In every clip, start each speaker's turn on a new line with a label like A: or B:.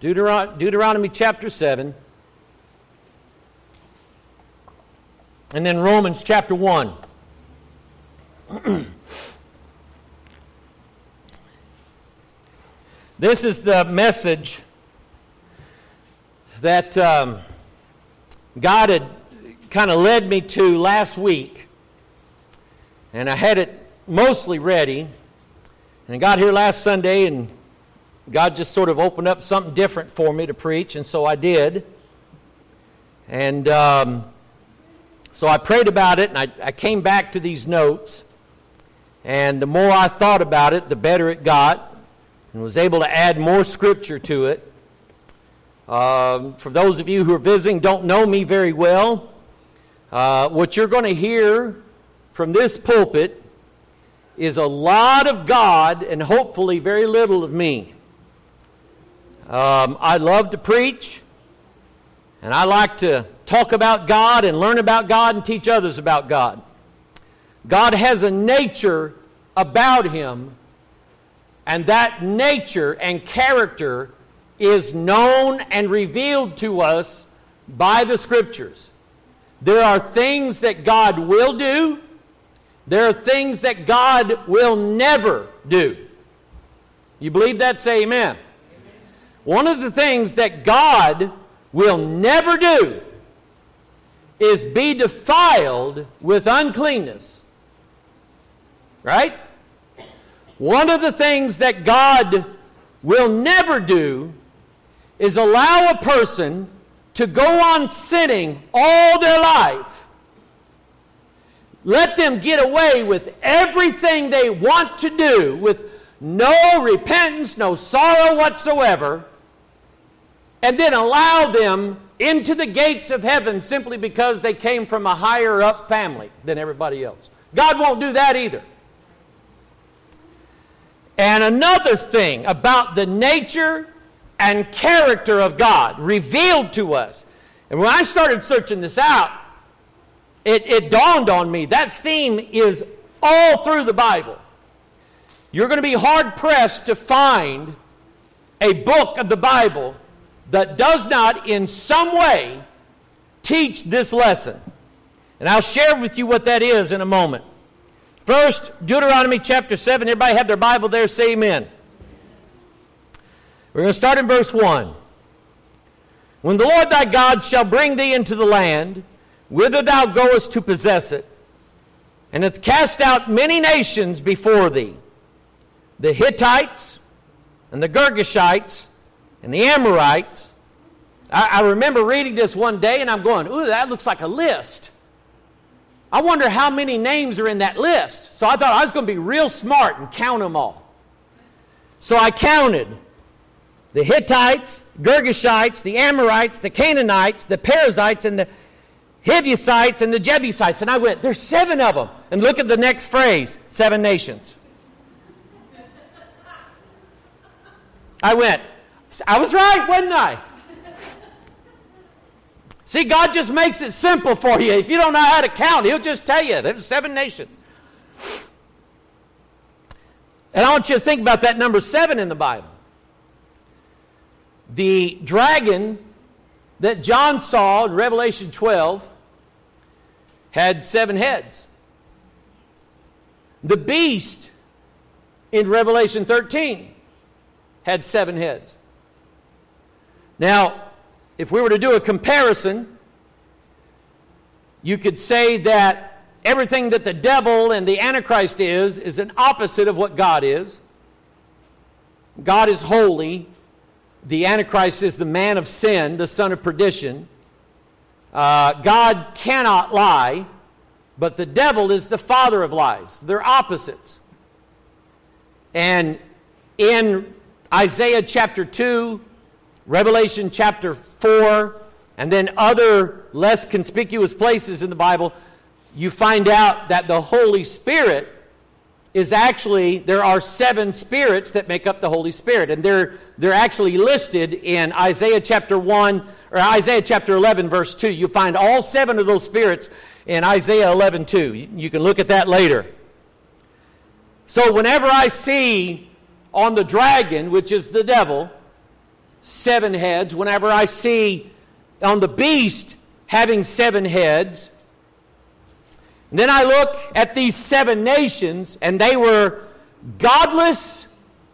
A: Deuteronomy chapter 7, and then Romans chapter 1. This is the message that God had kind of led me to last week, and I had it mostly ready, and I got here last Sunday, and God just sort of opened up something different for me to preach, and so I did. And so I prayed about it, and I came back to these notes, and the more I thought about it, the better it got, and was able to add more scripture to it. For those of you who are visiting, don't know me very well, what you're going to hear from this pulpit is a lot of God and hopefully very little of me. I love to preach, and I like to talk about God and learn about God and teach others about God. God has a nature about Him, and that nature and character is known and revealed to us by the Scriptures. There are things that God will do. There are things that God will never do. You believe that? Say amen. One of the things that God will never do is be defiled with uncleanness. Right? One of the things that God will never do is allow a person to go on sinning all their life. Let them get away with everything they want to do with no repentance, no sorrow whatsoever, and then allow them into the gates of heaven simply because they came from a higher up family than everybody else. God won't do that either. And another thing about the nature and character of God revealed to us. And when I started searching this out, it dawned on me that theme is all through the Bible. You're going to be hard-pressed to find a book of the Bible that does not in some way teach this lesson. And I'll share with you what that is in a moment. First, Deuteronomy chapter 7. Everybody have their Bible there? Say amen. We're going to start in verse 1. When the Lord thy God shall bring thee into the land, whither thou goest to possess it, and hath cast out many nations before thee, the Hittites, and the Girgashites, and the Amorites. I remember reading this one day, and I'm going, ooh, that looks like a list. I wonder how many names are in that list. So I thought I was going to be real smart and count them all. So I counted the Hittites, Girgashites, the Amorites, the Canaanites, the Perizzites, and the Hivites, and the Jebusites. And I went, there's 7 of them. And look at the next phrase, 7 nations. I went, I was right, wasn't I? See, God just makes it simple for you. If you don't know how to count, He'll just tell you. There's 7 nations. And I want you to think about that number 7 in the Bible. The dragon that John saw in Revelation 12 had 7 heads. The beast in Revelation 13 had 7 heads. Now, if we were to do a comparison, you could say that everything that the devil and the Antichrist is an opposite of what God is. God is holy. The Antichrist is the man of sin, the son of perdition. God cannot lie, but the devil is the father of lies. They're opposites. And in Isaiah chapter 2, Revelation chapter 4, and then other less conspicuous places in the Bible, you find out that the Holy Spirit is actually, there are 7 spirits that make up the Holy Spirit, and they're actually listed in Isaiah chapter 1, or Isaiah chapter 11, verse 2. You find all 7 of those spirits in Isaiah 11, 2. You can look at that later. So whenever I see on the dragon, which is the devil, 7 heads, whenever I see on the beast having 7 heads, and then I look at these 7 nations, and they were godless,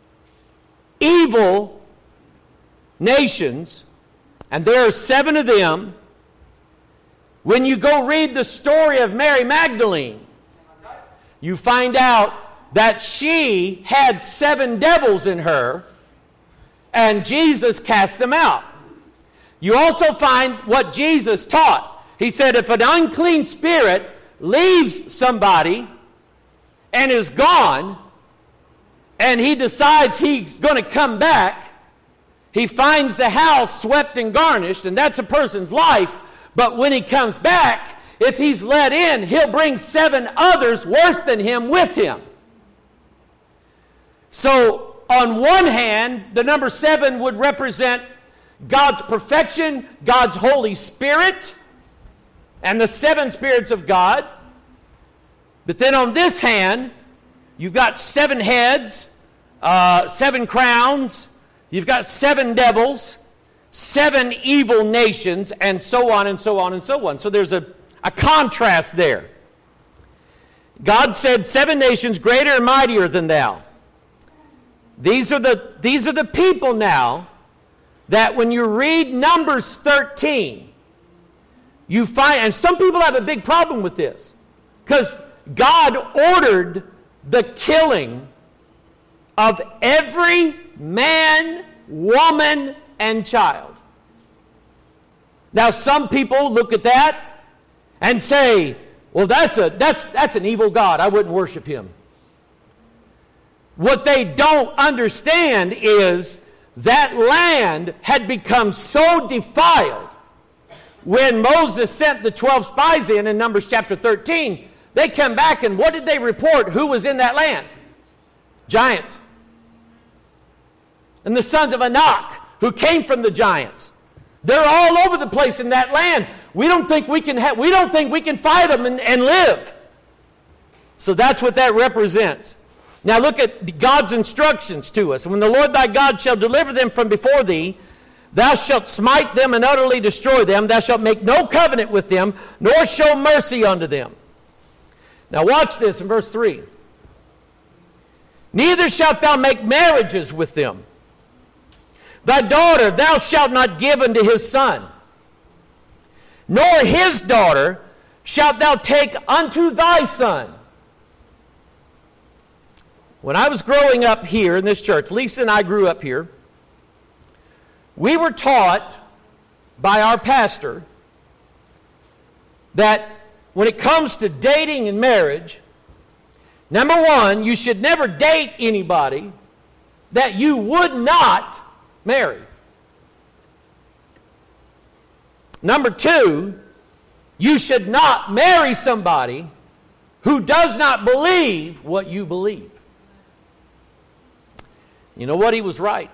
A: evil nations, and there are 7 of them. When you go read the story of Mary Magdalene, you find out that she had 7 devils in her, and Jesus cast them out. You also find what Jesus taught. He said if an unclean spirit leaves somebody and is gone, and he decides he's going to come back, he finds the house swept and garnished, and that's a person's life. But when he comes back, if he's let in, he'll bring 7 others worse than him with him. So, on one hand, the number 7 would represent God's perfection, God's Holy Spirit, and the 7 spirits of God. But then on this hand, you've got 7 heads, 7 crowns, you've got 7 devils, 7 evil nations, and so on and so on and so on. So there's a contrast there. God said 7 nations greater and mightier than thou. These are the people now that when you read Numbers 13, you find, and some people have a big problem with this, because God ordered the killing of every man, woman, and child. Now some people look at that and say, well, that's an evil God. I wouldn't worship him. What they don't understand is that land had become so defiled. When Moses sent the 12 spies in Numbers chapter 13, they come back and what did they report? Who was in that land? Giants. And the sons of Anak, who came from the giants. They're all over the place in that land. We don't think we can fight them and live. So that's what that represents. Now look at God's instructions to us. When the Lord thy God shall deliver them from before thee, thou shalt smite them and utterly destroy them. Thou shalt make no covenant with them, nor show mercy unto them. Now watch this in verse 3. Neither shalt thou make marriages with them. Thy daughter thou shalt not give unto his son, nor his daughter shalt thou take unto thy son. When I was growing up here in this church, Lisa and I grew up here, we were taught by our pastor that when it comes to dating and marriage, number 1, you should never date anybody that you would not marry. Number 2, you should not marry somebody who does not believe what you believe. You know what? He was right.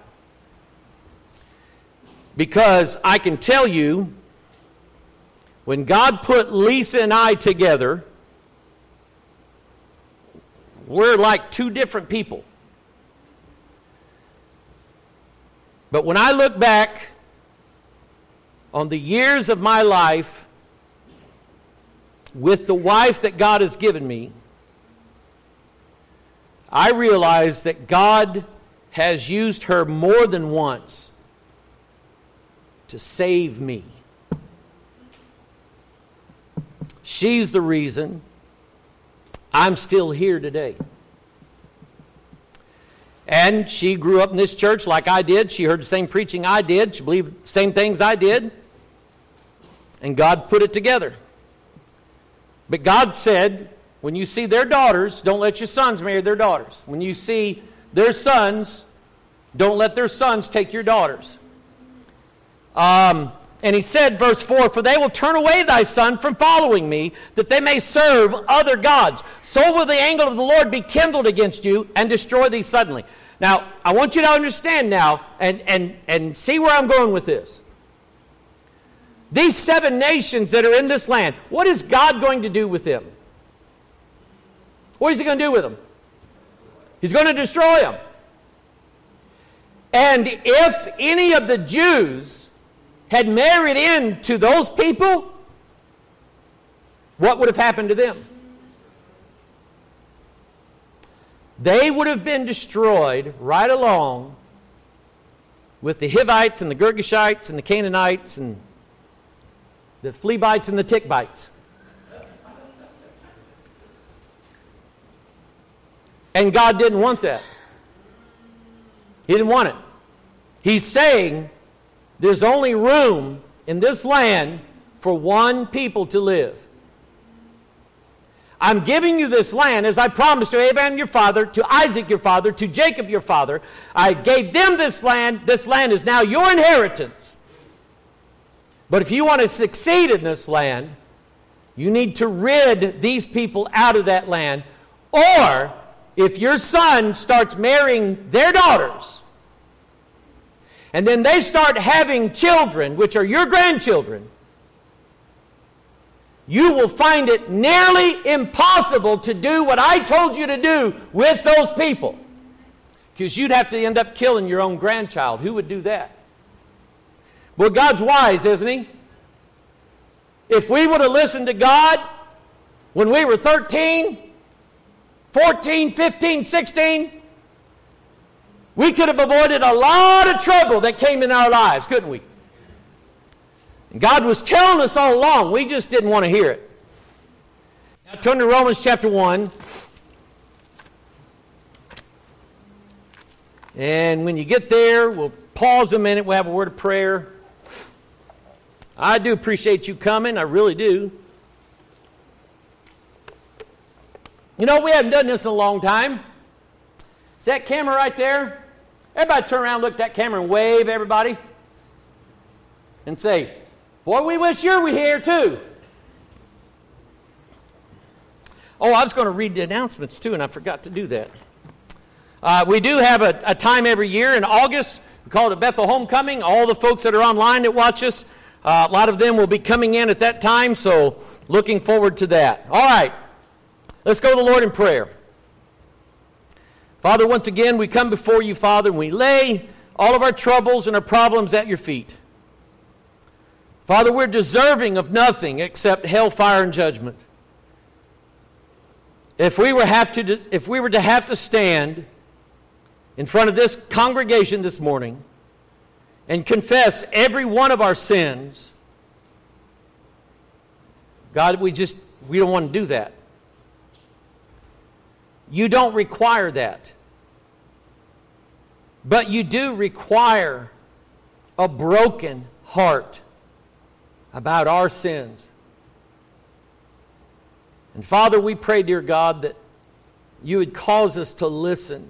A: Because I can tell you, when God put Lisa and I together, we're like 2 different people. But when I look back on the years of my life with the wife that God has given me, I realize that God has used her more than once to save me. She's the reason I'm still here today. And she grew up in this church like I did. She heard the same preaching I did. She believed the same things I did. And God put it together. But God said, when you see their daughters, don't let your sons marry their daughters. When you see their sons, don't let their sons take your daughters. And he said, verse 4, for they will turn away thy son from following me, that they may serve other gods. So will the anger of the Lord be kindled against you and destroy thee suddenly. Now, I want you to understand now and see where I'm going with this. These 7 nations that are in this land, what is God going to do with them? What is he going to do with them? He's going to destroy them. And if any of the Jews had married into those people, what would have happened to them? They would have been destroyed right along with the Hivites and the Girgashites and the Canaanites and the flea bites and the tick bites. And God didn't want that. He didn't want it. He's saying there's only room in this land for one people to live. I'm giving you this land as I promised to Abraham your father, to Isaac your father, to Jacob your father. I gave them this land. This land is now your inheritance. But if you want to succeed in this land, you need to rid these people out of that land. Or, if your son starts marrying their daughters, and then they start having children, which are your grandchildren, you will find it nearly impossible to do what I told you to do with those people. Because you'd have to end up killing your own grandchild. Who would do that? Well, God's wise, isn't He? If we would have listened to God when we were 13, 14, 15, 16, we could have avoided a lot of trouble that came in our lives, couldn't we? And God was telling us all along. We just didn't want to hear it. Now turn to Romans chapter 1. And when you get there, we'll pause a minute. We'll have a word of prayer. I do appreciate you coming. I really do. You know, we haven't done this in a long time. Is that camera right there? Everybody turn around, look at that camera and wave, everybody. And say, boy, we wish you were here too. Oh, I was going to read the announcements too, and I forgot to do that. We do have a time every year in August. We call it a Bethel Homecoming. All the folks that are online that watch us, a lot of them will be coming in at that time, so looking forward to that. All right, let's go to the Lord in prayer. Father, once again, we come before you, Father, and we lay all of our troubles and our problems at your feet. Father, we're deserving of nothing except hellfire and judgment. If we were to have to stand in front of this congregation this morning and confess every one of our sins, God, we don't want to do that. You don't require that. But you do require a broken heart about our sins. And Father, we pray, dear God, that you would cause us to listen.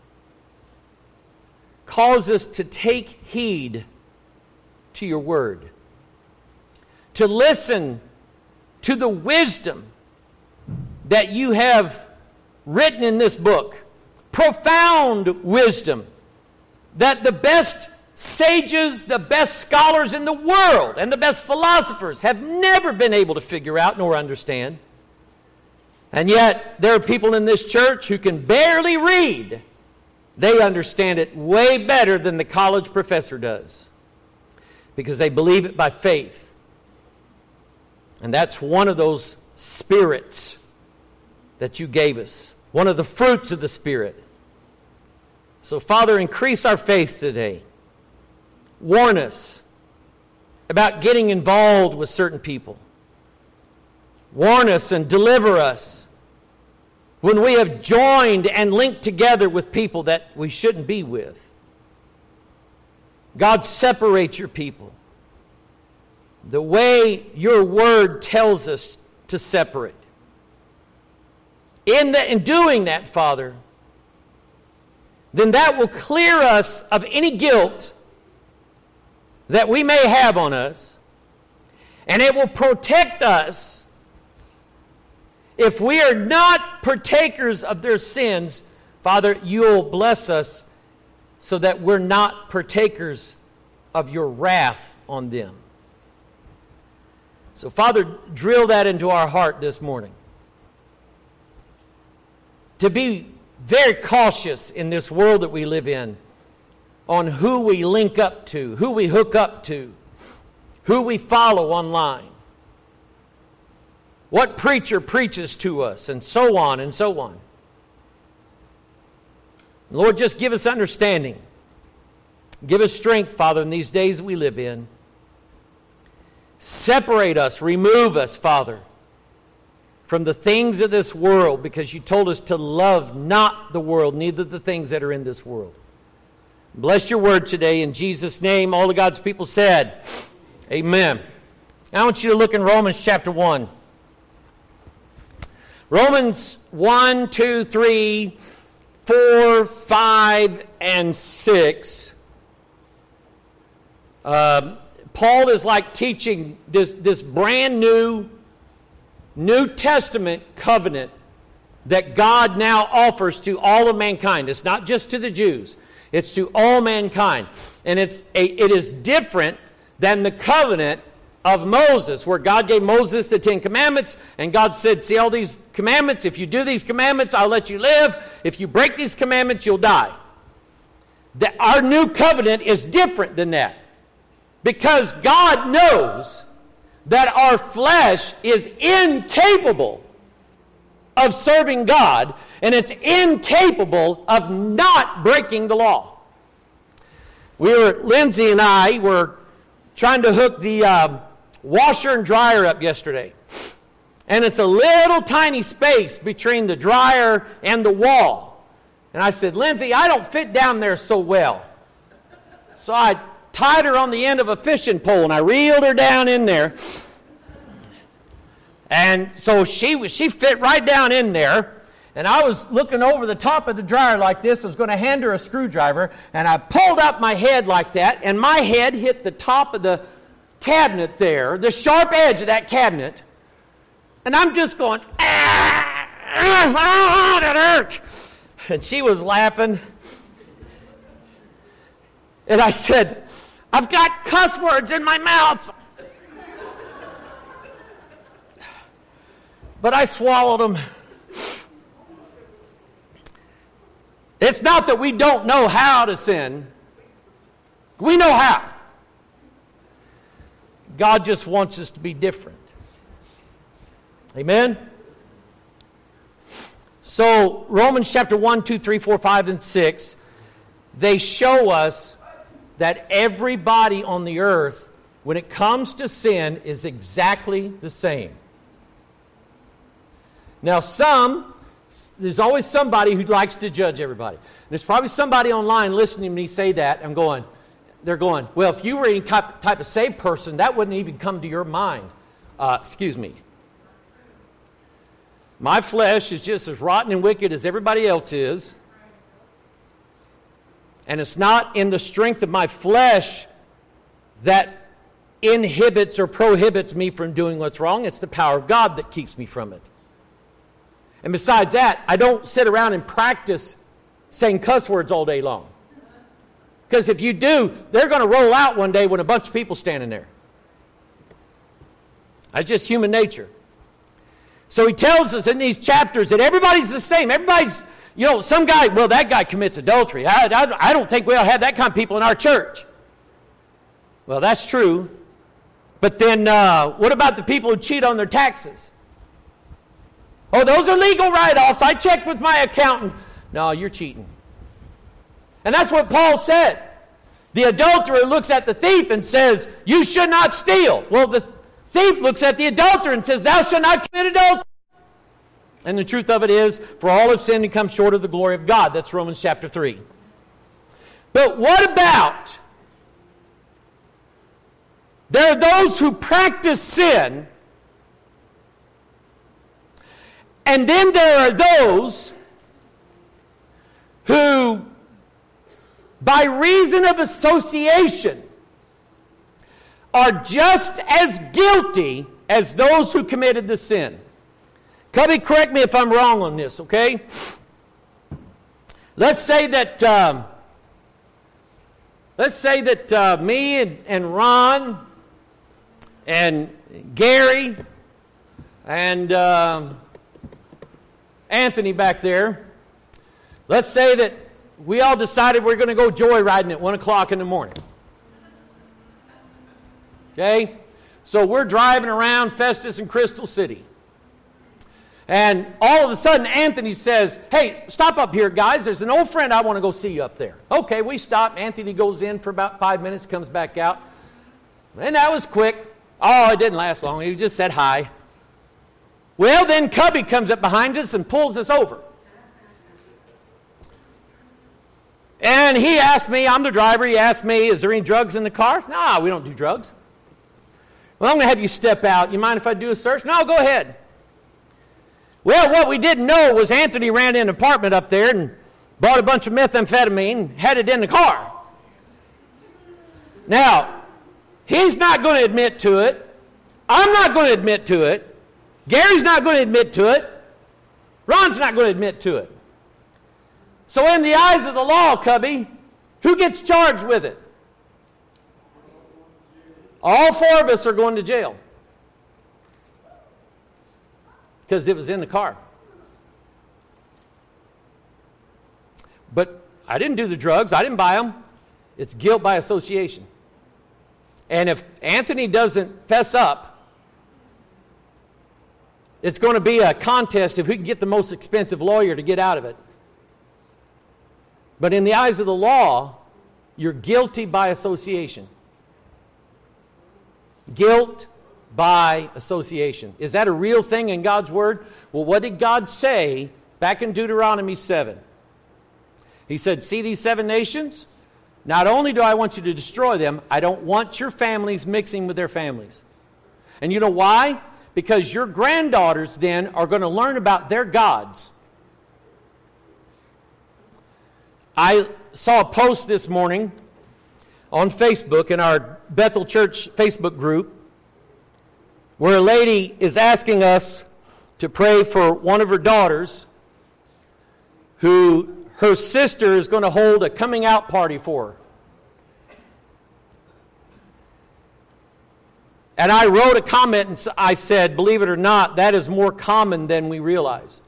A: Cause us to take heed to your word. To listen to the wisdom that you have written in this book. Profound wisdom that the best sages, the best scholars in the world, and the best philosophers have never been able to figure out nor understand. And yet, there are people in this church who can barely read. They understand it way better than the college professor does, because they believe it by faith. And that's one of those spirits that you gave us, one of the fruits of the Spirit. So, Father, increase our faith today. Warn us about getting involved with certain people. Warn us and deliver us when we have joined and linked together with people that we shouldn't be with. God, separate your people the way your word tells us to separate. In doing that, Father, then that will clear us of any guilt that we may have on us, and it will protect us. If we are not partakers of their sins, Father, you'll bless us so that we're not partakers of your wrath on them. So, Father, drill that into our heart this morning. To be very cautious in this world that we live in on who we link up to, who we hook up to, who we follow online, what preacher preaches to us, and so on and so on. Lord, just give us understanding. Give us strength, Father, in these days we live in. Separate us, remove us, Father, from the things of this world, because you told us to love not the world, neither the things that are in this world. Bless your word today in Jesus' name. All of God's people said, amen. Now I want you to look in Romans chapter 1. Romans 1, 2, 3, 4, 5, and 6. Paul is like teaching this brand new New Testament covenant that God now offers to all of mankind. It's not just to the Jews. It's to all mankind. And it is different than the covenant of Moses, where God gave Moses the 10 Commandments, and God said, see all these commandments? If you do these commandments, I'll let you live. If you break these commandments, you'll die. Our new covenant is different than that. Because God knows that our flesh is incapable of serving God, and it's incapable of not breaking the law. Lindsay and I were trying to hook the washer and dryer up yesterday. And it's a little tiny space between the dryer and the wall. And I said, Lindsay, I don't fit down there so well. So I tied her on the end of a fishing pole, and I reeled her down in there. And so she fit right down in there. And I was looking over the top of the dryer like this. I was going to hand her a screwdriver. And I pulled up my head like that. And my head hit the top of the cabinet there, the sharp edge of that cabinet. And I'm just going, that hurt. And she was laughing. And I said, I've got cuss words in my mouth. But I swallowed them. It's not that we don't know how to sin. We know how. God just wants us to be different. Amen? So, Romans chapter 1, 2, 3, 4, 5, and 6, they show us that everybody on the earth, when it comes to sin, is exactly the same. Now, there's always somebody who likes to judge everybody. There's probably somebody online listening to me say that and they're going, well, if you were any type of saved person, that wouldn't even come to your mind. Excuse me. My flesh is just as rotten and wicked as everybody else is. And it's not in the strength of my flesh that inhibits or prohibits me from doing what's wrong. It's the power of God that keeps me from it. And besides that, I don't sit around and practice saying cuss words all day long. Because if you do, they're going to roll out one day when a bunch of people standing there. That's just human nature. So he tells us in these chapters that everybody's the same. Everybody's, some guy, well, that guy commits adultery. I don't think we ought to have that kind of people in our church. Well, that's true. But then what about the people who cheat on their taxes? Oh, those are legal write-offs. I checked with my accountant. No, you're cheating. And that's what Paul said. The adulterer looks at the thief and says, you should not steal. Well, the thief looks at the adulterer and says, thou shalt not commit adultery. And the truth of it is, for all have sinned and come short of the glory of God. That's Romans chapter 3. But what about, there are those who practice sin, and then there are those who, by reason of association, are just as guilty as those who committed the sin. Cubby, correct me if I'm wrong on this, okay? Let's say that me and Ron and Gary and Anthony back there, let's say that we all decided we're going to go joyriding at 1 o'clock in the morning. Okay? So we're driving around Festus and Crystal City. And all of a sudden, Anthony says, hey, stop up here, guys. There's an old friend I want to go see you up there. Okay, we stop. Anthony goes in for about 5 minutes, comes back out. And that was quick. Oh, it didn't last long. He just said hi. Well, then Cubby comes up behind us and pulls us over. And he asked me, I'm the driver, he asked me, is there any drugs in the car? No, we don't do drugs. Well, I'm going to have you step out. You mind if I do a search? No, go ahead. Well, what we didn't know was Anthony ran in an apartment up there and bought a bunch of methamphetamine, had it in the car. Now, he's not going to admit to it. I'm not going to admit to it. Gary's not going to admit to it. Ron's not going to admit to it. So in the eyes of the law, Cubby, who gets charged with it? All four of us are going to jail. Because it was in the car. But I didn't do the drugs. I didn't buy them. It's guilt by association. And if Anthony doesn't fess up, it's going to be a contest if we can get the most expensive lawyer to get out of it. But in the eyes of the law, you're guilty by association. Guilt by association. Is that a real thing in God's Word? Well, what did God say back in Deuteronomy 7? He said, see these 7 nations? Not only do I want you to destroy them, I don't want your families mixing with their families. And you know why? Because your granddaughters then are going to learn about their gods. I saw a post this morning on Facebook in our Bethel Church Facebook group where a lady is asking us to pray for one of her daughters who her sister is going to hold a coming out party for her. And I wrote a comment and I said, believe it or not, that is more common than we realize.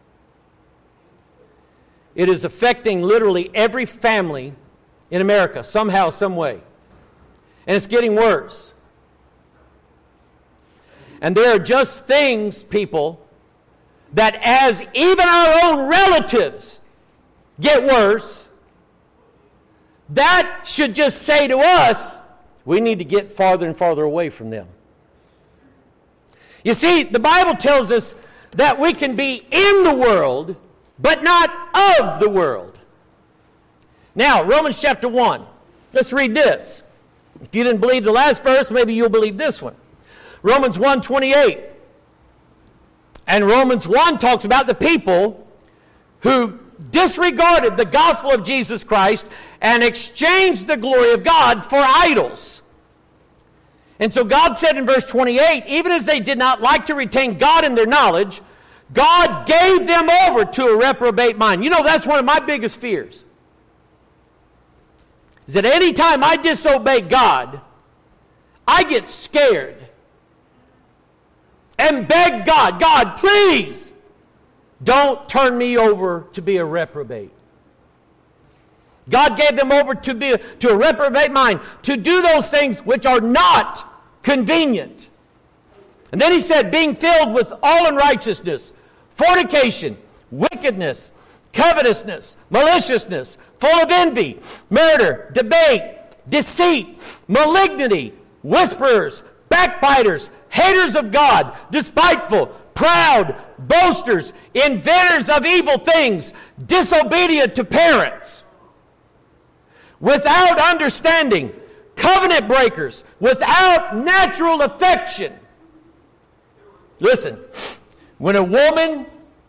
A: It is affecting literally every family in America, somehow, some way. And it's getting worse. And there are just things, people, that as even our own relatives get worse, that should just say to us, we need to get farther and farther away from them. You see, the Bible tells us that we can be in the world, but not of the world. Now, Romans chapter 1. Let's read this. If you didn't believe the last verse, maybe you'll believe this one. Romans 1:28. And Romans 1 talks about the people who disregarded the gospel of Jesus Christ and exchanged the glory of God for idols. And so God said in verse 28, even as they did not like to retain God in their knowledge, God gave them over to a reprobate mind. You know, that's one of my biggest fears. Is that any time I disobey God, I get scared and beg God, God, please don't turn me over to be a reprobate. God gave them over to a reprobate mind, to do those things which are not convenient. And then he said, being filled with all unrighteousness, fornication, wickedness, covetousness, maliciousness, full of envy, murder, debate, deceit, malignity, whisperers, backbiters, haters of God, despiteful, proud, boasters, inventors of evil things, disobedient to parents, without understanding, covenant breakers, without natural affection. Listen, when a woman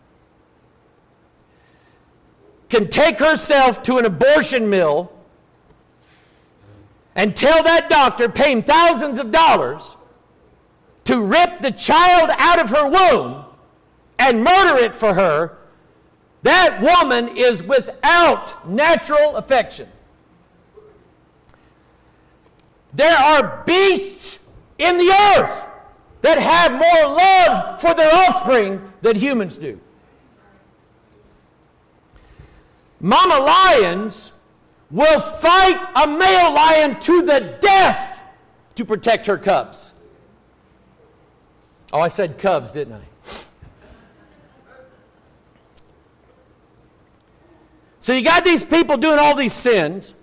A: can take herself to an abortion mill and tell that doctor, pay him thousands of dollars to rip the child out of her womb and murder it for her, that woman is without natural affection. There are beasts in the earth that have more love for their offspring than humans do. Mama lions will fight a male lion to the death to protect her cubs. Oh, I said cubs, didn't I? So you got these people doing all these sins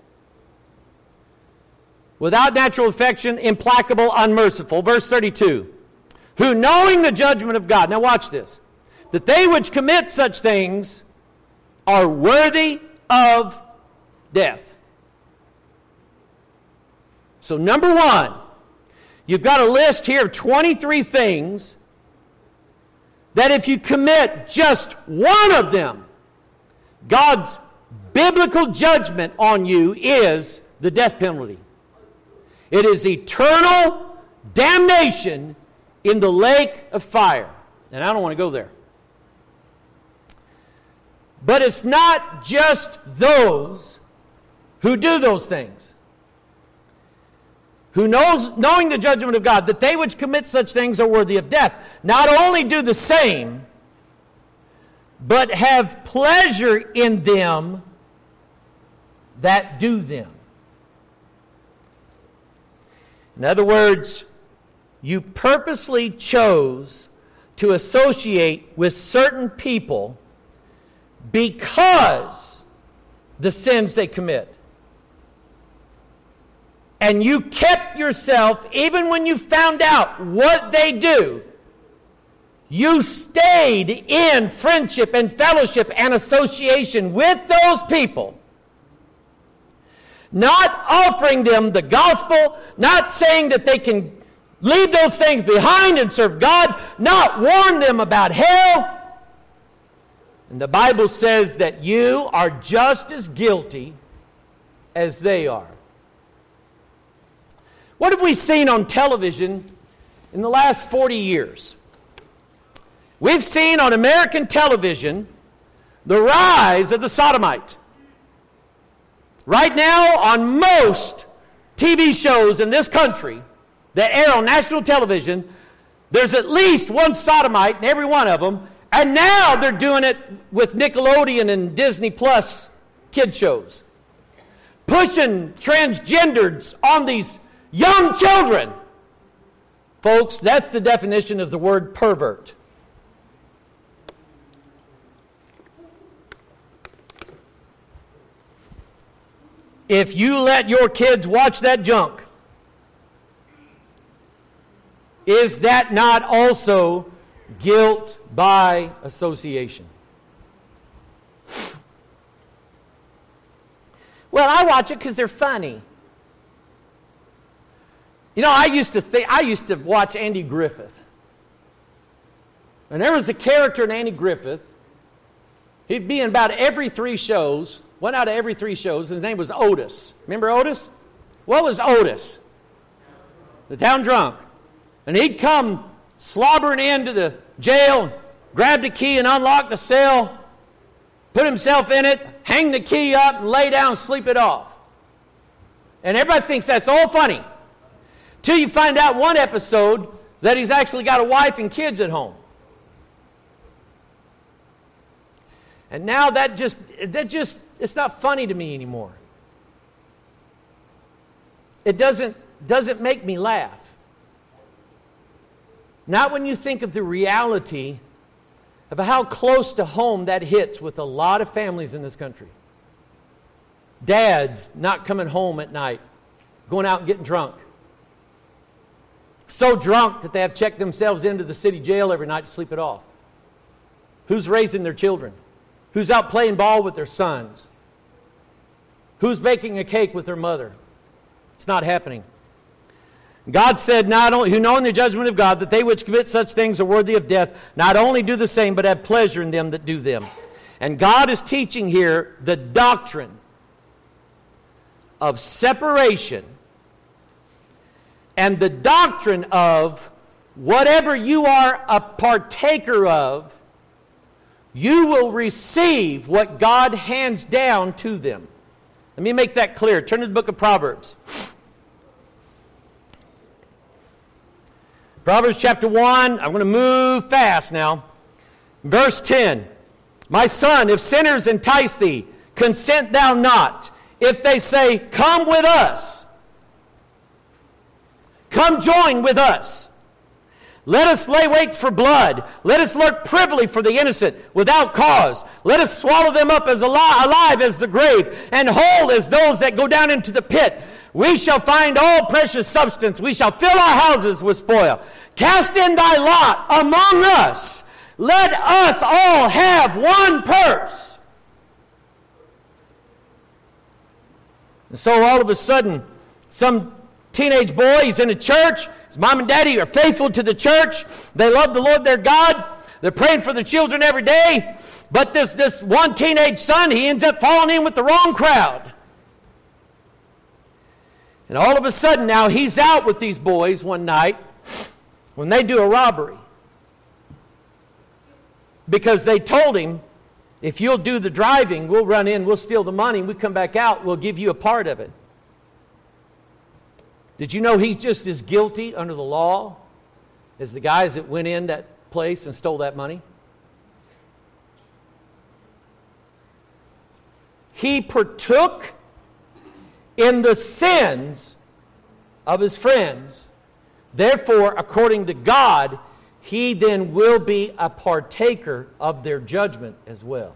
A: without natural affection, implacable, unmerciful. Verse 32. Who knowing the judgment of God. Now watch this. That they which commit such things are worthy of death. So number one, you've got a list here of 23 things that if you commit just one of them, God's biblical judgment on you is the death penalty. It is eternal damnation in the lake of fire. And I don't want to go there. But it's not just those who do those things. Who knowing the judgment of God, that they which commit such things are worthy of death, not only do the same, but have pleasure in them that do them. In other words, you purposely chose to associate with certain people because the sins they commit. And you kept yourself, even when you found out what they do, you stayed in friendship and fellowship and association with those people. Not offering them the gospel, not saying that they can leave those things behind and serve God, not warn them about hell. And the Bible says that you are just as guilty as they are. What have we seen on television in the last 40 years? We've seen on American television the rise of the sodomite. Right now, on most TV shows in this country that air on national television, there's at least one sodomite in every one of them, and now they're doing it with Nickelodeon and Disney Plus kid shows. Pushing transgenders on these young children. Folks, that's the definition of the word pervert. If you let your kids watch that junk, is that not also guilt by association? Well, I watch it because they're funny. You know, I used to watch Andy Griffith. And there was a character in Andy Griffith. He'd be in about every 3 shows. One out of every 3 shows. His name was Otis. Remember Otis? What was Otis? The town drunk. And he'd come slobbering into the jail, grab the key and unlock the cell, put himself in it, hang the key up and lay down and sleep it off. And everybody thinks that's all funny. Till you find out one episode that he's actually got a wife and kids at home. And now that just it's not funny to me anymore. It doesn't make me laugh. Not when you think of the reality of how close to home that hits with a lot of families in this country. Dads not coming home at night, going out and getting drunk. So drunk that they have checked themselves into the city jail every night to sleep it off. Who's raising their children? Who's out playing ball with their sons? Who's baking a cake with their mother? It's not happening. God said, not only, who know in the judgment of God, that they which commit such things are worthy of death, not only do the same, but have pleasure in them that do them. And God is teaching here the doctrine of separation and the doctrine of whatever you are a partaker of, you will receive what God hands down to them. Let me make that clear. Turn to the book of Proverbs. Proverbs chapter 1. I'm going to move fast now. Verse 10. My son, if sinners entice thee, consent thou not. If they say, come with us, come join with us. Let us lay wait for blood. Let us lurk privily for the innocent without cause. Let us swallow them up as alive as the grave, and whole as those that go down into the pit. We shall find all precious substance. We shall fill our houses with spoil. Cast in thy lot among us. Let us all have one purse. And so all of a sudden, some teenage boy, he's in a church. His mom and daddy are faithful to the church. They love the Lord their God. They're praying for the children every day. But this one teenage son, he ends up falling in with the wrong crowd. And all of a sudden now he's out with these boys one night when they do a robbery. Because they told him, if you'll do the driving, we'll run in, we'll steal the money, and we come back out, we'll give you a part of it. Did you know he's just as guilty under the law as the guys that went in that place and stole that money? He partook in the sins of his friends. Therefore, according to God, he then will be a partaker of their judgment as well.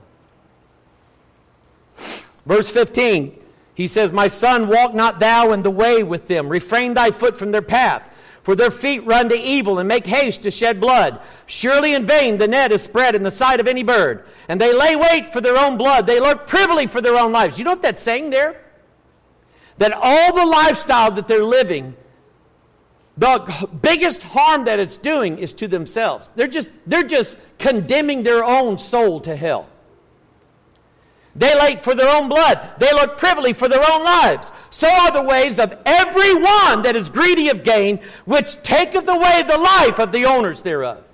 A: Verse 15, he says, my son, walk not thou in the way with them. Refrain thy foot from their path. For their feet run to evil and make haste to shed blood. Surely in vain the net is spread in the sight of any bird. And they lay wait for their own blood. They lurk privily for their own lives. You know what that's saying there? That all the lifestyle that they're living, the biggest harm that it's doing is to themselves. They're just condemning their own soul to hell. They lay for their own blood. They look privily for their own lives. So are the ways of every one that is greedy of gain, which taketh away the life of the owners thereof.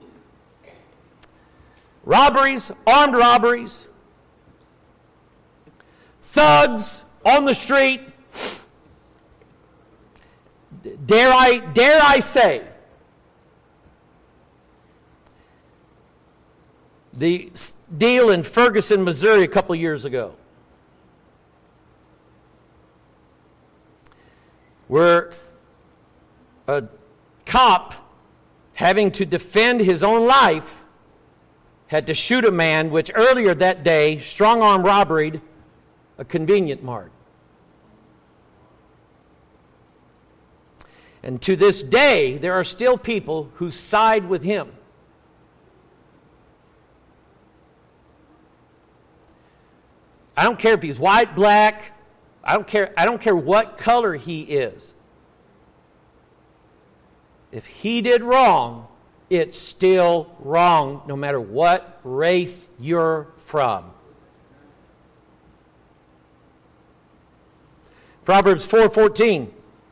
A: Robberies, armed robberies, thugs on the street. Dare I say, the deal in Ferguson, Missouri a couple of years ago, where a cop, having to defend his own life, had to shoot a man which earlier that day strong-arm robberied a convenient mart. And to this day, there are still people who side with him. I don't care if he's white, black. I don't care what color he is. If he did wrong, it's still wrong, no matter what race you're from. Proverbs 4:14.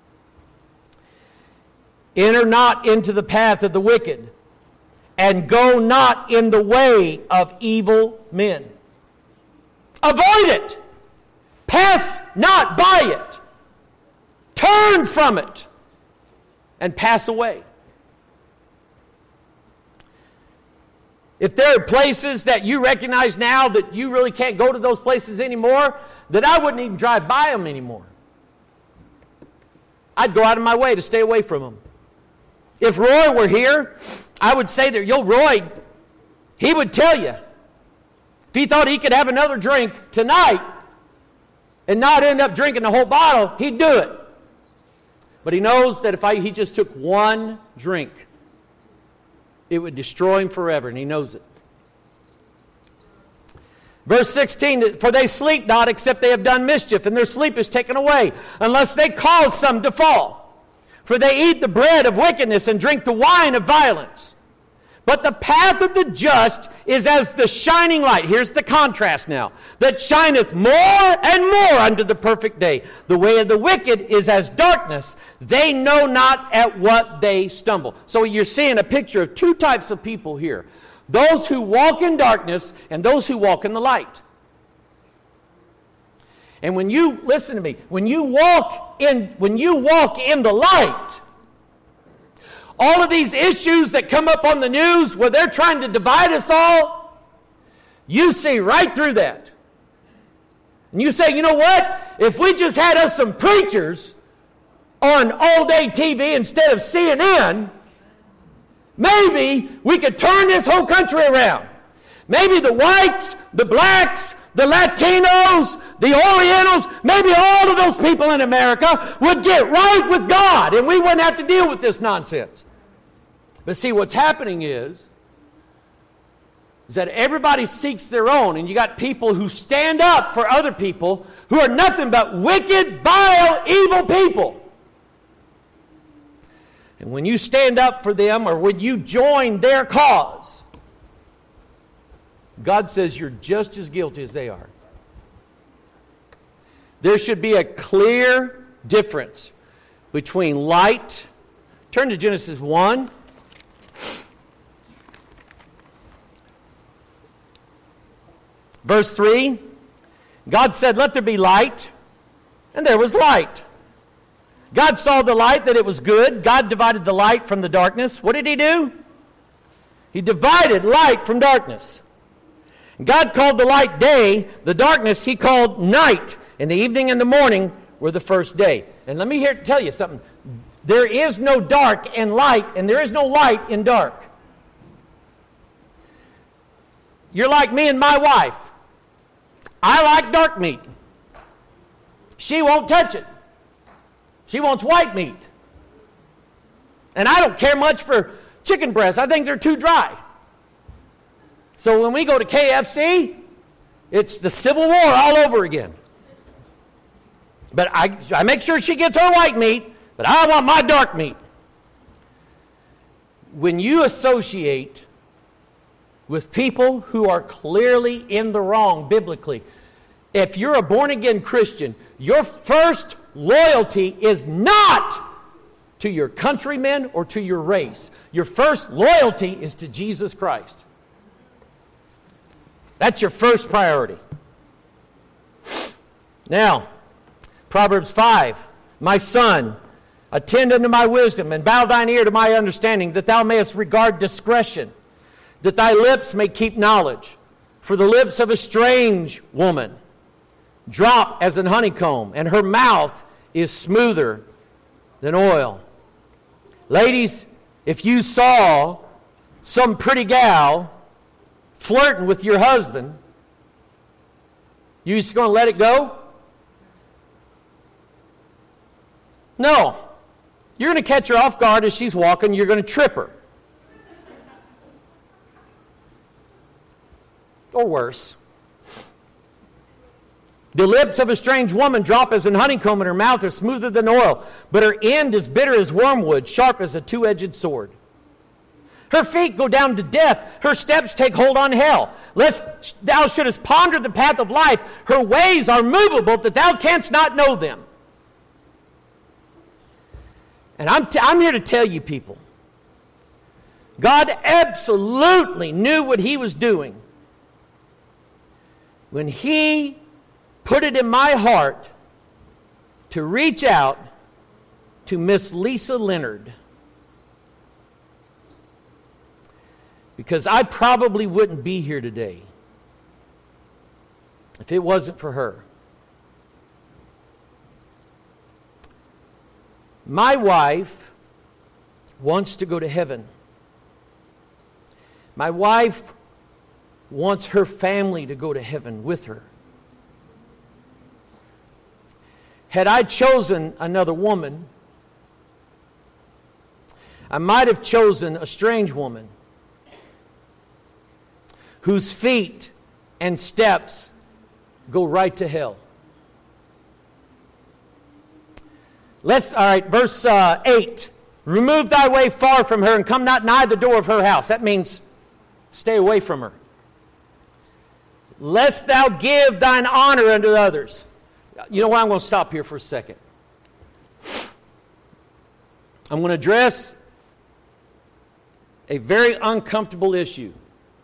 A: Enter not into the path of the wicked, and go not in the way of evil men. Avoid it. Pass not by it. Turn from it and pass away. If there are places that you recognize now that you really can't go to those places anymore, that I wouldn't even drive by them anymore. I'd go out of my way to stay away from them. If Roy were here, I would say that, Roy, he would tell you, if he thought he could have another drink tonight and not end up drinking the whole bottle, he'd do it. But he knows that if he just took one drink, it would destroy him forever, and he knows it. Verse 16, for they sleep not except they have done mischief, and their sleep is taken away, unless they cause some to fall. For they eat the bread of wickedness and drink the wine of violence. But the path of the just is as the shining light. Here's the contrast now. That shineth more and more unto the perfect day. The way of the wicked is as darkness. They know not at what they stumble. So you're seeing a picture of two types of people here. Those who walk in darkness and those who walk in the light. And when you, listen to me, when you walk in the light, all of these issues that come up on the news where they're trying to divide us all, you see right through that. And you say, you know what? If we just had us some preachers on all-day TV instead of CNN, maybe we could turn this whole country around. Maybe the whites, the blacks, the Latinos, the Orientals, maybe all of those people in America would get right with God and we wouldn't have to deal with this nonsense. But see, what's happening is that everybody seeks their own, and you got people who stand up for other people who are nothing but wicked, vile, evil people. And when you stand up for them or when you join their cause, God says you're just as guilty as they are. There should be a clear difference between light. Turn to Genesis 1. Verse 3. God said, "Let there be light," and there was light. God saw the light, that it was good. God divided the light from the darkness. What did He do? He divided light from darkness. God called the light day, the darkness He called night, and the evening and the morning were the first day. And let me tell you something. There is no dark in light, and there is no light in dark. You're like me and my wife. I like dark meat. She won't touch it. She wants white meat. And I don't care much for chicken breasts. I think they're too dry. So when we go to KFC, it's the Civil War all over again. But I make sure she gets her white meat, but I want my dark meat. When you associate with people who are clearly in the wrong biblically, if you're a born-again Christian, your first loyalty is not to your countrymen or to your race. Your first loyalty is to Jesus Christ. That's your first priority. Now, Proverbs 5, "My son, attend unto my wisdom, and bow thine ear to my understanding, that thou mayest regard discretion, that thy lips may keep knowledge. For the lips of a strange woman drop as an honeycomb, and her mouth is smoother than oil." Ladies, if you saw some pretty gal flirting with your husband, you just going to let it go? No. You're going to catch her off guard as she's walking. You're going to trip her. Or worse. The lips of a strange woman drop as an honeycomb, and her mouth is smoother than oil, but her end is bitter as wormwood, sharp as a two-edged sword. Her feet go down to death. Her steps take hold on hell. Lest thou shouldest ponder the path of life. Her ways are movable, that thou canst not know them. And I'm here to tell you people, God absolutely knew what He was doing when He put it in my heart to reach out to Miss Lisa Leonard. Because I probably wouldn't be here today if it wasn't for her. My wife wants to go to heaven. My wife wants her family to go to heaven with her. Had I chosen another woman, I might have chosen a strange woman whose feet and steps go right to hell. All right, verse 8. "Remove thy way far from her, and come not nigh the door of her house." That means stay away from her. "Lest thou give thine honor unto others." You know what? I'm going to stop here for a second. I'm going to address a very uncomfortable issue.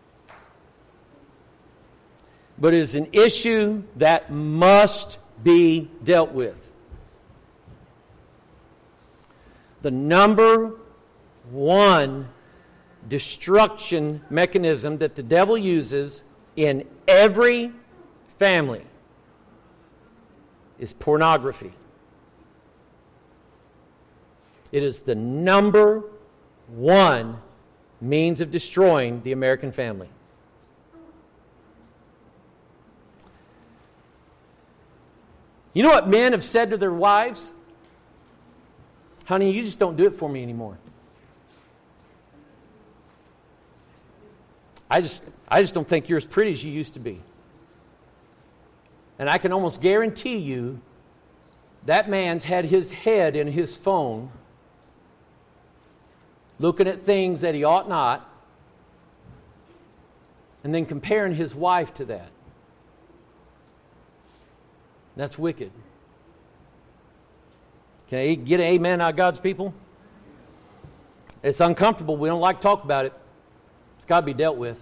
A: But it is an issue that must be dealt with. The number one destruction mechanism that the devil uses in every family is pornography. It is the number one means of destroying the American family. You know what men have said to their wives? Honey, you just don't do it for me anymore. I just don't think you're as pretty as you used to be. And I can almost guarantee you that man's had his head in his phone looking at things that he ought not, and then comparing his wife to that. That's wicked. Can I get an amen out of God's people? It's uncomfortable. We don't like to talk about it. It's got to be dealt with.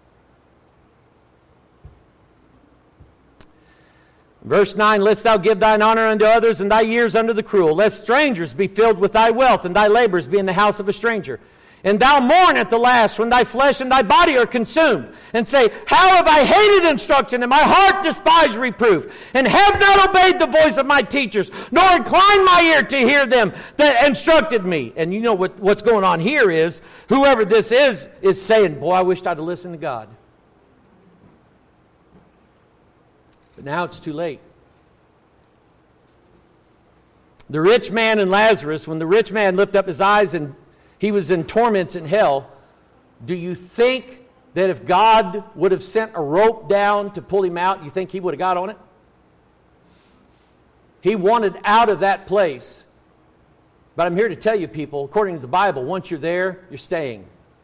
A: Verse 9, lest thou give thine honor unto others, and thy years unto the cruel, lest strangers be filled with thy wealth, and thy labors be in the house of a stranger. And thou mourn at the last, when thy flesh and thy body are consumed, and say, how have I hated instruction, and my heart despised reproof, and have not obeyed the voice of my teachers, nor inclined my ear to hear them that instructed me. And you know what's going on here is, whoever this is saying, boy, I wished I'd have listened to God. But now it's too late. The rich man and Lazarus, when the rich man lifted up his eyes and he was in torments in hell, do you think that if God would have sent a rope down to pull him out, you think he would have got on it? He wanted out of that place. But I'm here to tell you, people, according to the Bible, once you're there, you're staying.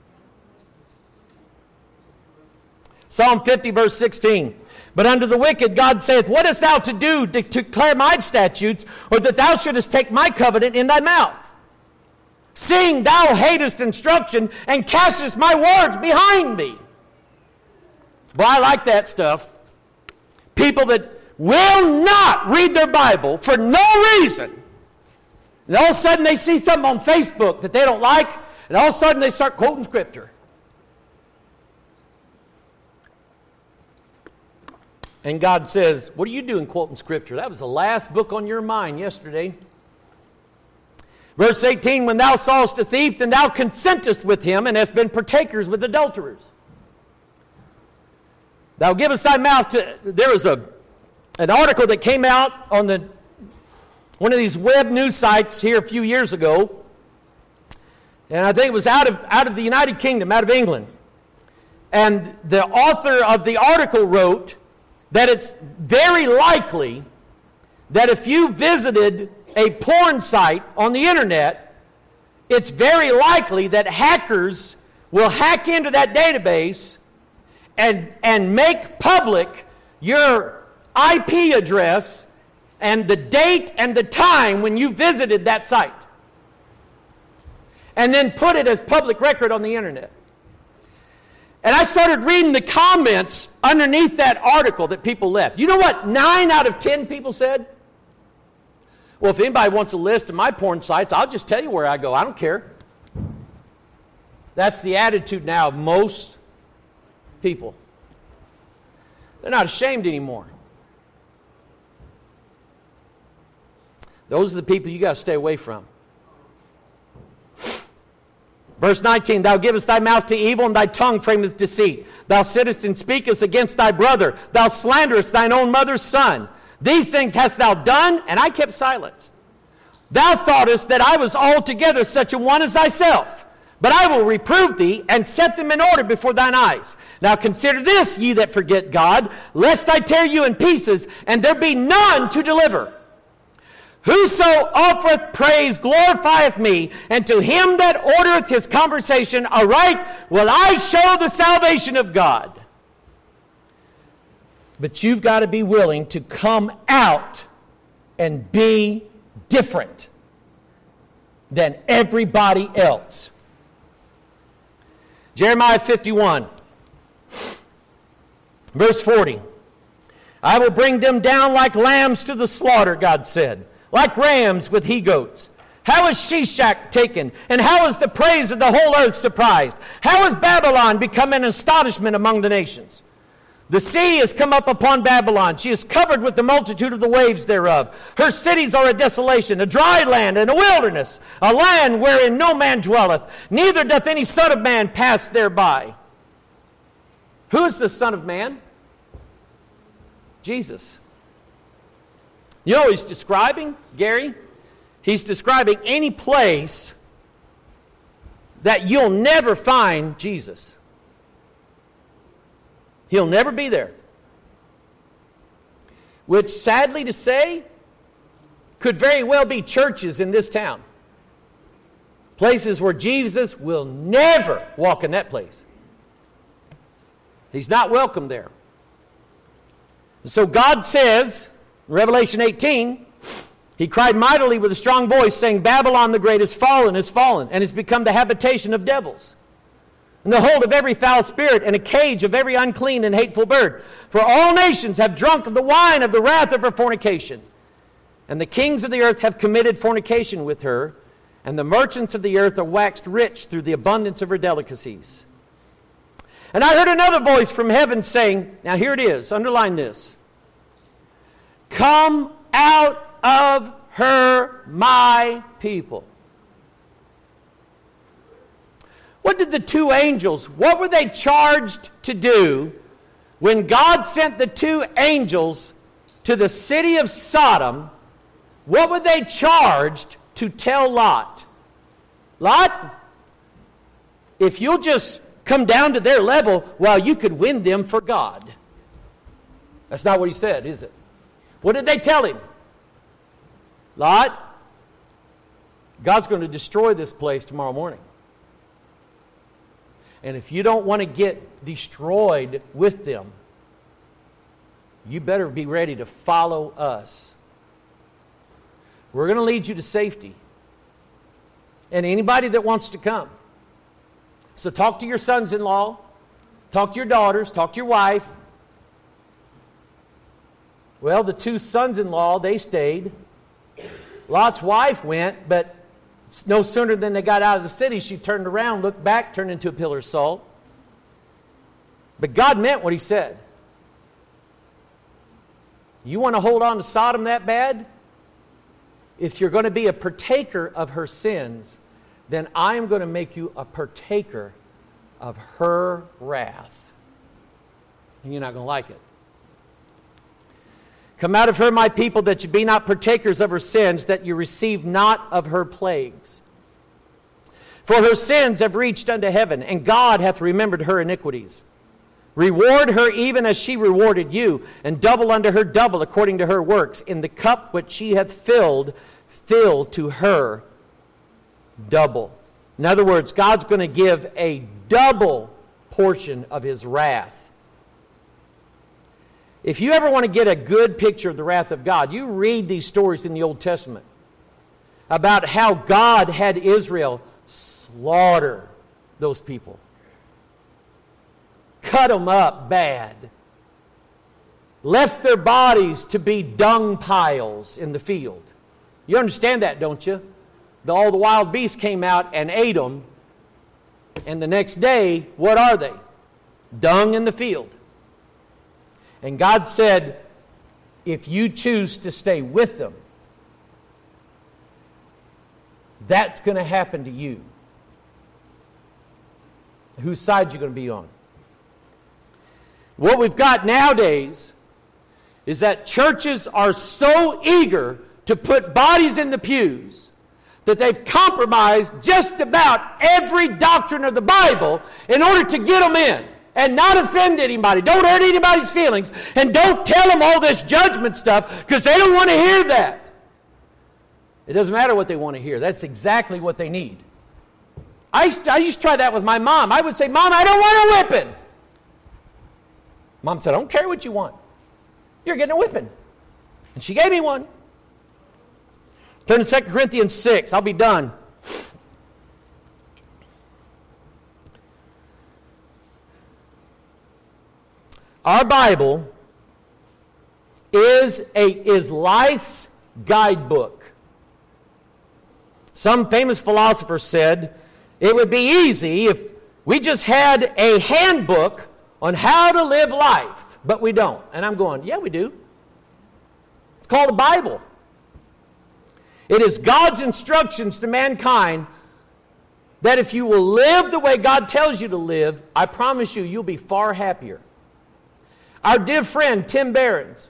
A: Psalm 50, verse 16. But unto the wicked God saith, what hast thou to do to declare my statutes, or that thou shouldest take my covenant in thy mouth? Seeing thou hatest instruction, and castest my words behind thee. Boy, I like that stuff. People that will not read their Bible for no reason. And all of a sudden they see something on Facebook that they don't like, and all of a sudden they start quoting Scripture. And God says, what are you doing quoting Scripture? That was the last book on your mind yesterday. Verse 18, when thou sawest a thief, then thou consentest with him, and hast been partakers with adulterers. Thou givest thy mouth to... There was an article that came out on one of these web news sites here a few years ago. And I think it was out of the United Kingdom, out of England. And the author of the article wrote that it's very likely that if you visited a porn site on the internet, it's very likely that hackers will hack into that database and make public your IP address and the date and the time when you visited that site. And then put it as public record on the internet. And I started reading the comments underneath that article that people left. You know what 9 out of 10 people said? Well, if anybody wants a list of my porn sites, I'll just tell you where I go. I don't care. That's the attitude now of most people. They're not ashamed anymore. Those are the people you got to stay away from. Verse 19, thou givest thy mouth to evil, and thy tongue frameth deceit. Thou sittest and speakest against thy brother. Thou slanderest thine own mother's son. These things hast thou done, and I kept silent. Thou thoughtest that I was altogether such a one as thyself. But I will reprove thee, and set them in order before thine eyes. Now consider this, ye that forget God, lest I tear you in pieces, and there be none to deliver. Whoso offereth praise glorifieth me, and to him that ordereth his conversation aright will I show the salvation of God. But you've got to be willing to come out and be different than everybody else. Jeremiah 51, verse 40. I will bring them down like lambs to the slaughter, God said, like rams with he-goats. How is Shishak taken? And how is the praise of the whole earth surprised? How is Babylon become an astonishment among the nations? The sea has come up upon Babylon. She is covered with the multitude of the waves thereof. Her cities are a desolation, a dry land and a wilderness, a land wherein no man dwelleth, neither doth any son of man pass thereby. Who is the Son of Man? Jesus. You know what he's describing, Gary? He's describing any place that you'll never find Jesus. He'll never be there. Which, sadly to say, could very well be churches in this town. Places where Jesus will never walk in that place. He's not welcome there. So God says, in Revelation 18, He cried mightily with a strong voice, saying, Babylon the great is fallen, and has become the habitation of devils, and the hold of every foul spirit, and a cage of every unclean and hateful bird. For all nations have drunk of the wine of the wrath of her fornication. And the kings of the earth have committed fornication with her, and the merchants of the earth are waxed rich through the abundance of her delicacies. And I heard another voice from heaven saying, now here it is, underline this. Come out of her, my people. What did the two angels, what were they charged to do when God sent the two angels to the city of Sodom? What were they charged to tell Lot? Lot, if you'll just come down to their level, well, you could win them for God. That's not what he said, is it? What did they tell him? Lot, God's going to destroy this place tomorrow morning. And if you don't want to get destroyed with them, you better be ready to follow us. We're going to lead you to safety. And anybody that wants to come. So talk to your sons-in-law, talk to your daughters, talk to your wife. Well, the two sons-in-law, they stayed. Lot's wife went, but no sooner than they got out of the city, she turned around, looked back, turned into a pillar of salt. But God meant what He said. You want to hold on to Sodom that bad? If you're going to be a partaker of her sins, then I am going to make you a partaker of her wrath. And you're not going to like it. Come out of her, my people, that you be not partakers of her sins, that you receive not of her plagues. For her sins have reached unto heaven, and God hath remembered her iniquities. Reward her even as she rewarded you, and double unto her double according to her works. In the cup which she hath filled, fill to her double. In other words, God's going to give a double portion of His wrath. If you ever want to get a good picture of the wrath of God, you read these stories in the Old Testament about how God had Israel slaughter those people. Cut them up bad. Left their bodies to be dung piles in the field. You understand that, don't you? All the wild beasts came out and ate them. And the next day, what are they? Dung in the field. And God said, if you choose to stay with them, that's going to happen to you. Whose side are you going to be on? What we've got nowadays is that churches are so eager to put bodies in the pews that they've compromised just about every doctrine of the Bible in order to get them in. And not offend anybody. Don't hurt anybody's feelings. And don't tell them all this judgment stuff because they don't want to hear that. It doesn't matter what they want to hear. That's exactly what they need. I used to try that with my mom. I would say, Mom, I don't want a whipping. Mom said, I don't care what you want. You're getting a whipping. And she gave me one. Turn to 2 Corinthians 6. I'll be done. Our Bible is life's guidebook. Some famous philosopher said it would be easy if we just had a handbook on how to live life. but we don't. And I'm going, yeah, we do. It's called the Bible. It is God's instructions to mankind that if you will live the way God tells you to live, I promise you, you'll be far happier. Our dear friend, Tim Behrens,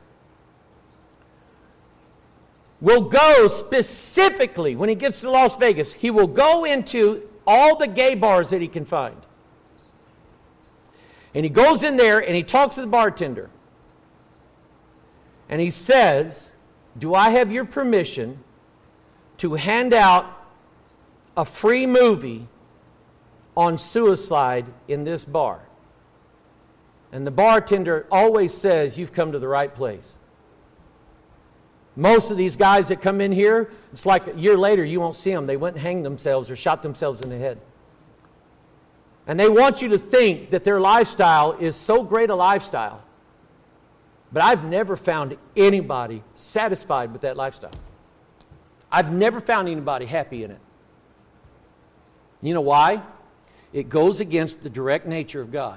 A: will go specifically, when he gets to Las Vegas, he will go into all the gay bars that he can find. And he goes in there and he talks to the bartender. And he says, do I have your permission to hand out a free movie on suicide in this bar? And the bartender always says, you've come to the right place. Most of these guys that come in here, it's like a year later you won't see them. They went and hanged themselves or shot themselves in the head. And they want you to think that their lifestyle is so great a lifestyle. But I've never found anybody satisfied with that lifestyle. I've never found anybody happy in it. You know why? It goes against the direct nature of God.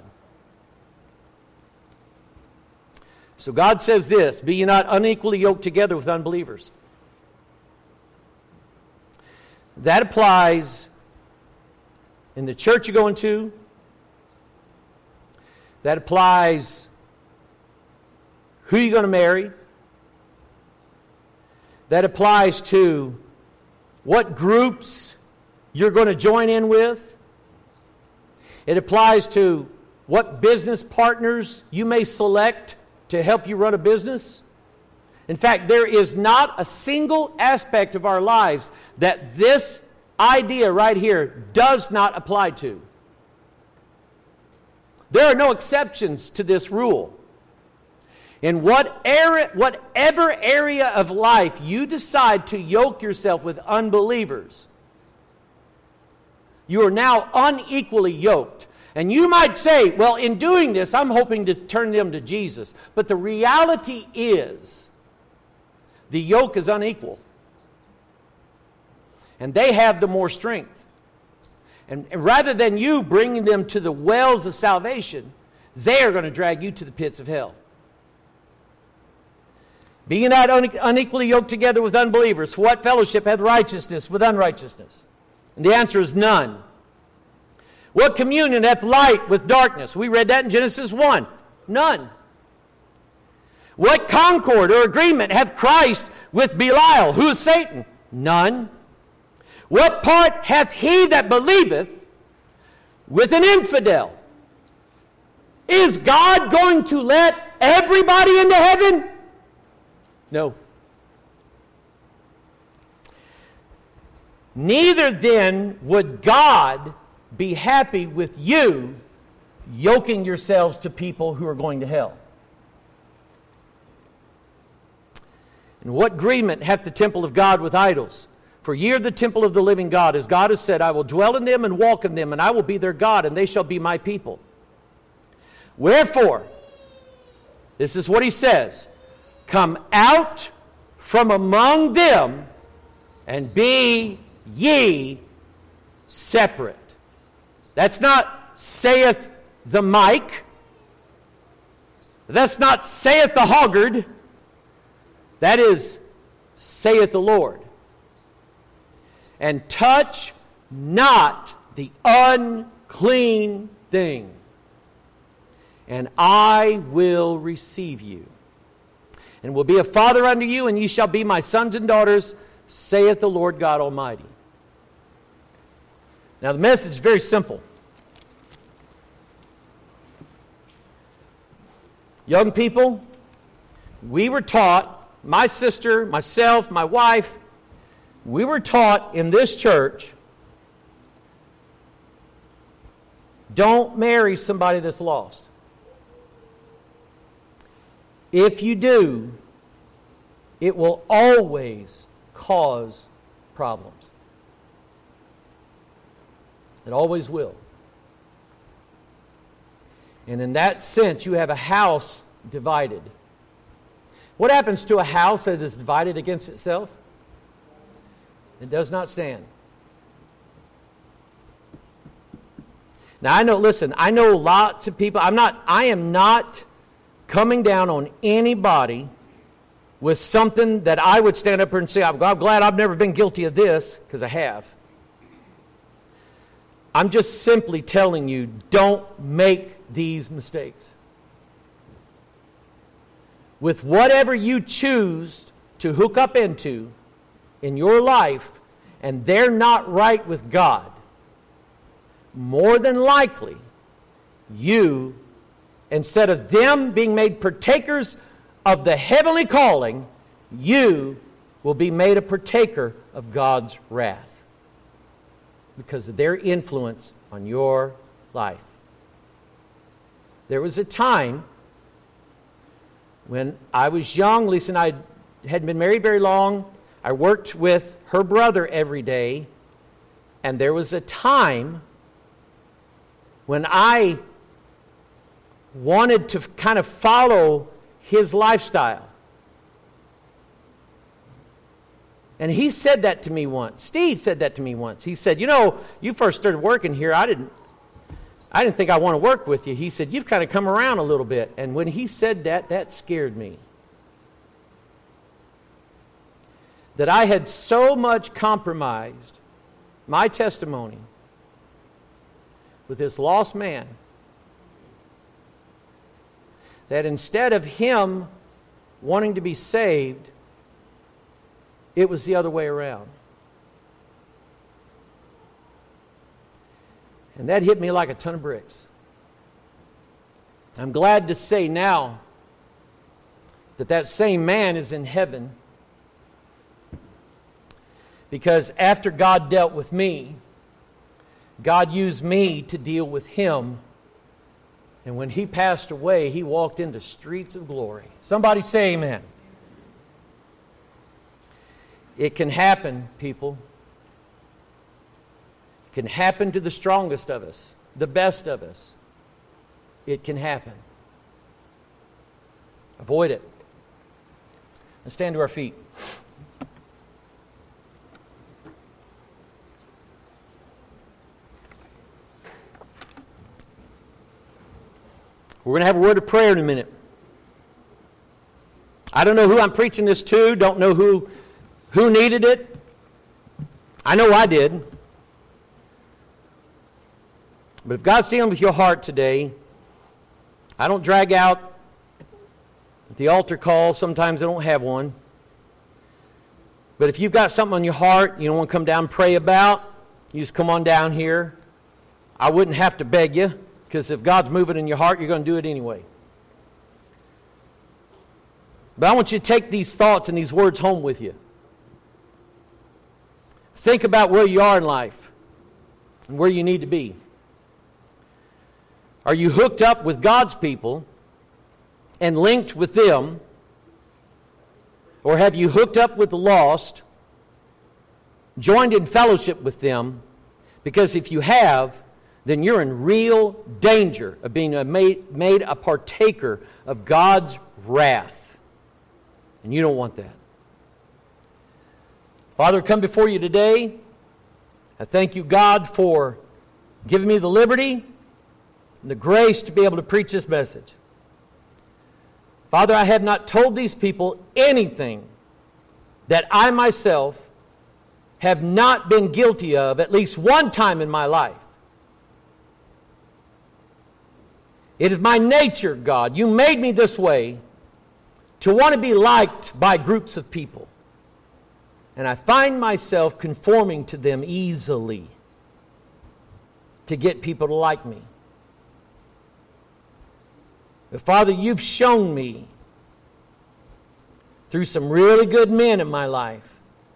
A: So God says this, be ye not unequally yoked together with unbelievers. That applies in the church you're going to. That applies who you're going to marry. That applies to what groups you're going to join in with. It applies to what business partners you may select to help you run a business. In fact, there is not a single aspect of our lives that this idea right here does not apply to. There are no exceptions to this rule. In whatever area of life you decide to yoke yourself with unbelievers, you are now unequally yoked. And you might say, well, in doing this, I'm hoping to turn them to Jesus. But the reality is, the yoke is unequal. And they have the more strength. And rather than you bringing them to the wells of salvation, they are going to drag you to the pits of hell. Be ye not unequally yoked together with unbelievers. For what fellowship hath righteousness with unrighteousness? And the answer is none. What communion hath light with darkness? We read that in Genesis 1. None. What concord or agreement hath Christ with Belial, who is Satan? None. What part hath he that believeth with an infidel? Is God going to let everybody into heaven? No. Neither then would God be happy with you yoking yourselves to people who are going to hell. And what agreement hath the temple of God with idols? For ye are the temple of the living God. As God has said, I will dwell in them and walk in them, and I will be their God, and they shall be my people. Wherefore, this is what he says, come out from among them, and be ye separate. That's not saith the Mike. That's not saith the Hoggard. That is saith the Lord. And touch not the unclean thing, and I will receive you, and will be a father unto you, and ye shall be my sons and daughters, saith the Lord God Almighty. Now the message is very simple. Young people, we were taught, my sister, myself, my wife, we were taught in this church, don't marry somebody that's lost. If you do, it will always cause problems. It always will. And in that sense, you have a house divided. What happens to a house that is divided against itself? It does not stand. Now I know, listen, I know lots of people. I am not coming down on anybody with something that I would stand up here and say, I'm glad I've never been guilty of this, because I have. I'm just simply telling you, don't make these mistakes. With whatever you choose to hook up into in your life, and they're not right with God, more than likely, you, instead of them being made partakers of the heavenly calling, you will be made a partaker of God's wrath because of their influence on your life. There was a time when I was young. Lisa and I hadn't been married very long. I worked with her brother every day, and there was a time when I wanted to kind of follow his lifestyle. And he said that to me once. Steve said that to me once. He said, you first started working here, I didn't think I want to work with you. He said, you've kind of come around a little bit. And when he said that, that scared me. That I had so much compromised my testimony with this lost man that instead of him wanting to be saved, it was the other way around. And that hit me like a ton of bricks. I'm glad to say now that same man is in heaven, because after God dealt with me, God used me to deal with him. And when he passed away, he walked into streets of glory. Somebody say amen. It can happen, people. It can happen to the strongest of us, the best of us. It can happen. Avoid it. Let's stand to our feet. We're going to have a word of prayer in a minute. I don't know who I'm preaching this to. Don't know who needed it. I know I did. But if God's dealing with your heart today, I don't drag out the altar call. Sometimes I don't have one. But if you've got something on your heart you don't want to come down and pray about, you just come on down here. I wouldn't have to beg you, because if God's moving in your heart, you're going to do it anyway. But I want you to take these thoughts and these words home with you. Think about where you are in life and where you need to be. Are you hooked up with God's people and linked with them? Or have you hooked up with the lost, joined in fellowship with them? Because if you have, then you're in real danger of being made a partaker of God's wrath. And you don't want that. Father, I come before you today. I thank you, God, for giving me the liberty and the grace to be able to preach this message. Father, I have not told these people anything that I myself have not been guilty of at least one time in my life. It is my nature, God. You made me this way to want to be liked by groups of people. And I find myself conforming to them easily to get people to like me. But Father, you've shown me through some really good men in my life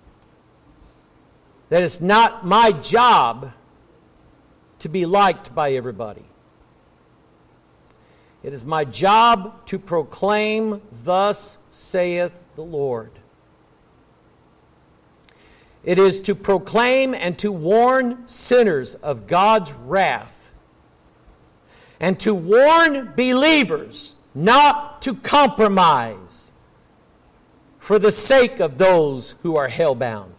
A: that it's not my job to be liked by everybody. It is my job to proclaim, thus saith the Lord. It is to proclaim and to warn sinners of God's wrath, and to warn believers not to compromise for the sake of those who are hell-bound.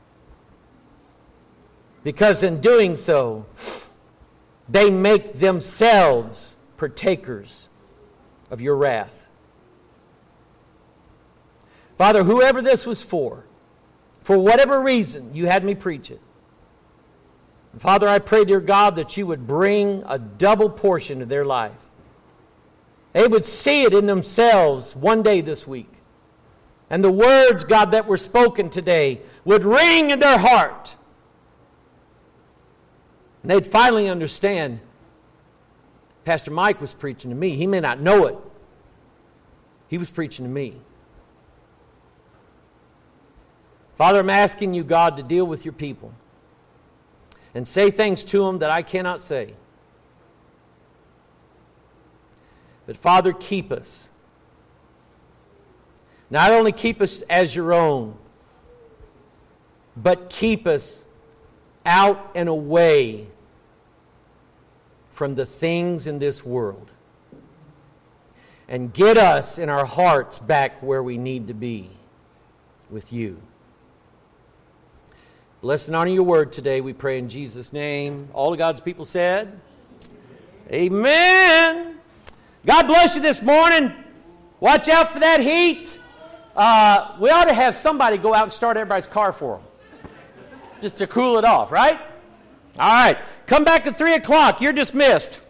A: Because in doing so, they make themselves partakers of your wrath. Father, whoever this was for whatever reason you had me preach it, Father, I pray, dear God, that you would bring a double portion of their life. They would see it in themselves one day this week. And the words, God, that were spoken today would ring in their heart. And they'd finally understand, Pastor Mike was preaching to me. He may not know it. He was preaching to me. Father, I'm asking you, God, to deal with your people and say things to them that I cannot say. But Father, keep us. Not only keep us as your own, but keep us out and away from the things in this world. And get us in our hearts back where we need to be with you. Bless and honor your word today, we pray in Jesus' name. All of God's people said, amen. God bless you this morning. Watch out for that heat. We ought to have somebody go out and start everybody's car for them, just to cool it off, right? All right. Come back at 3 o'clock. You're dismissed.